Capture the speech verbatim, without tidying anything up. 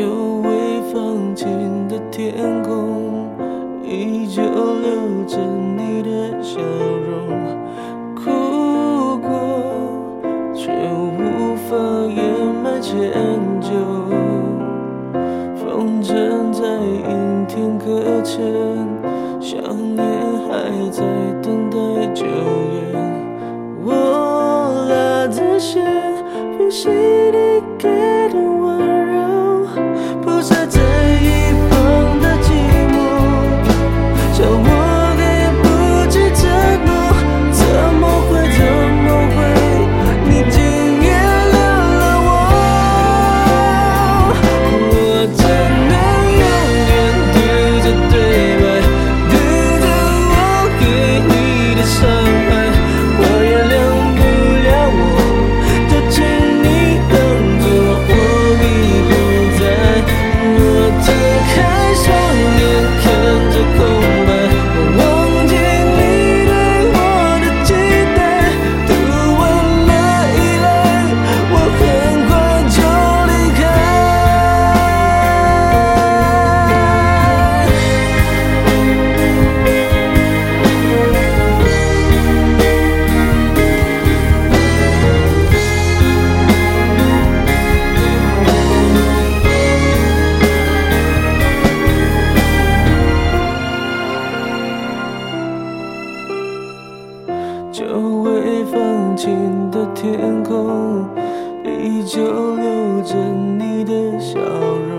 久未放晴的天空，依旧留着你的笑容。哭过，却无法掩埋歉疚。风筝在阴天搁浅，想念还在等待救援。我拉着线，复习你给的温柔，铺设在一旁的寂寞，叫我给不起承诺。怎么会，怎么会，你竟原谅了我？我只能永远对着对白，对着我给你的伤害。我原谅不了我，就请你当作我已不在。我睁开双眼看着空白，我忘记你对我的期待。读完了依赖，我很快就离开。久未放晴的天空，依旧留着你的笑容。